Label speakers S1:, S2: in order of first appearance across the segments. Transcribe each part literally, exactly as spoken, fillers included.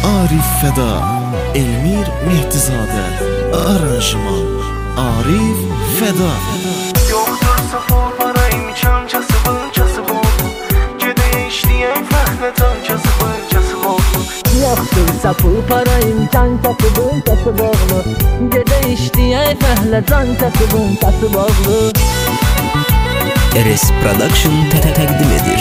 S1: Arif Fəda, Elmir Mehdizadə, aranjman Arif Fəda.
S2: Yoxdursa pul para imkan kasıbın kasıb oldu. Gedək işləyək fəhlətən kasıbın kasıb oldu.
S3: Yoxdursa pul para imkan kasıbın kasıb oldu. Gedək işləyək fəhlətən kasıbın kasıb oldu.
S4: R S Production təqdim edir.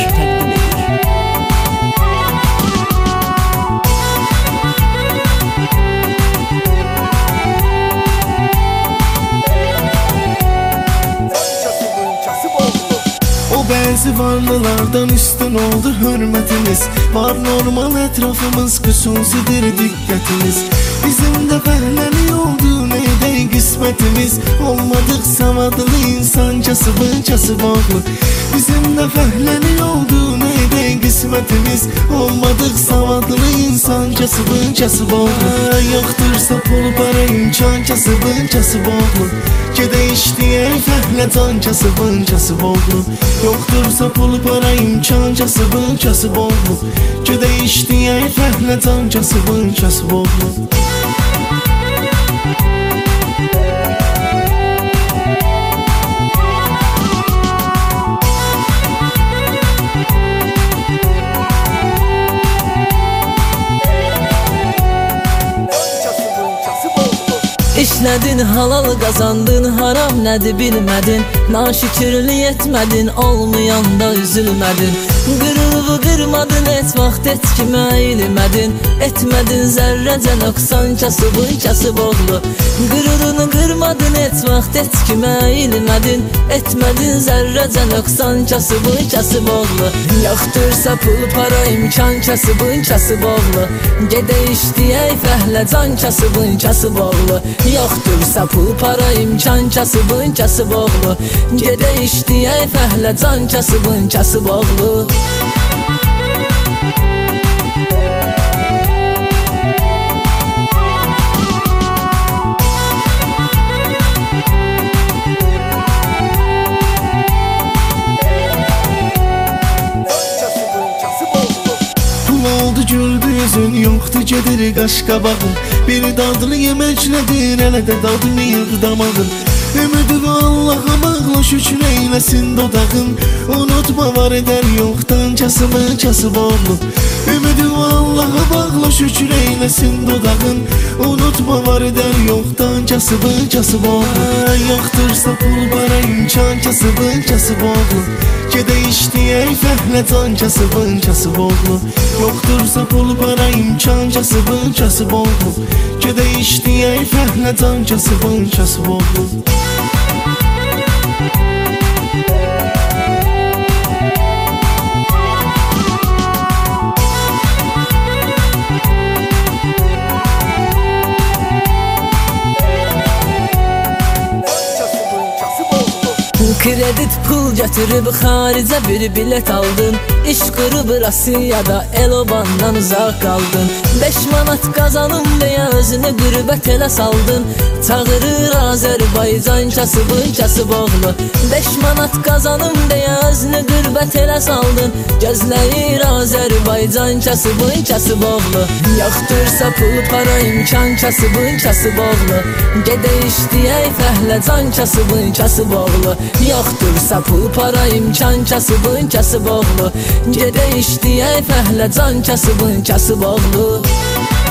S1: Bəzi varlılardan üstün oldu hürmetimiz. Var normal etrafımız, xüsusidir diqqətimiz. Bizim də fəhləli oldu neydən qismətimiz. Olmadıq savadlı insan kasıbın kasıb oğlu. Bizim də fəhləli oldu neydən qismətimiz. Olmadıq savadlı insan kasıbın kasıb oğlu. Yoxdursa pul para imkan kasıbın kasıb oğlu. Gedək işləyək fəhlətən kasıbın kasıb oğlu. Yoxdursa pul para imkan kasıbın kasıb oğlu. Gedək işləyək fəhlətən kasıbın kasıb oğlu.
S3: İşlədin, halal qazandın, haram nədir bilmədin. Naşükürlük etmədin, olmayanda üzülmədin. Qırılığı qırmadın, et vaxt et kimə eylmədin. Etmədin zərrəcə nöqsan kasıbın kasıb oğlu. Qırılını qırmadın, et vaxt et kimə eylmədin. Etmədin zərrəcə nöqsan kasıbın kasıb oğlu. Yoxdursa pul para imkan kasıbın kasıb oğlu. Gedək işləyək fəhləcan kasıbın kasıb oğlu. Yoxdursa pul para imkan kasıbın kasıb oğlu. Gedək işləyək fəhləcan kasıbın kasıb oğlu.
S1: Güldü yüzün, yoxdur gedir qaşqabağın. Bir dadlı yeməklədir, elə də dadmayır damağın. Ümidi Allah'a bağla, şükür eyləsin dodağın. Unutma var edər yoxdan kasıbın kasıb oğlu. Ümidi Allah'a bağla, şükür eyləsin dodağın. Unutma var edər yoxdan kasıbın kasıb oğlu. Yoxdursa pul para imkan kasıbın kasıb oğlu. Gedək işləyək fəhlətən kasıbın kasıb oğlu. Yoxdursa pul para imkan kasıbın kasıb oğlu. Gedək işləyək fəhlətən kasıbın kasıb oğlu.
S3: Kredit pul götürüb xaricə bir bilet aldın. İş qırıb Rusiyada el-obandan uzaq qaldın. Beş manat qazanım deyə özünü qürbət elə saldın. Çağırır Azərbaycan kasıbın kasıb oğlu. Beş manat qazanım deyə özünü qürbət elə saldın. Gözləyir Azərbaycan kasıbın kasıb oğlu. Yoxdursa pul para imkan kasıbın kasıb oğlu. Gedək işləyək fəhləcan kasıbın kasıb oğlu. Yoxdursa pul para imkan kasıbın kasıb oğlu. Gedək işləyək fəhləcan kasıbın kasıb oğlu.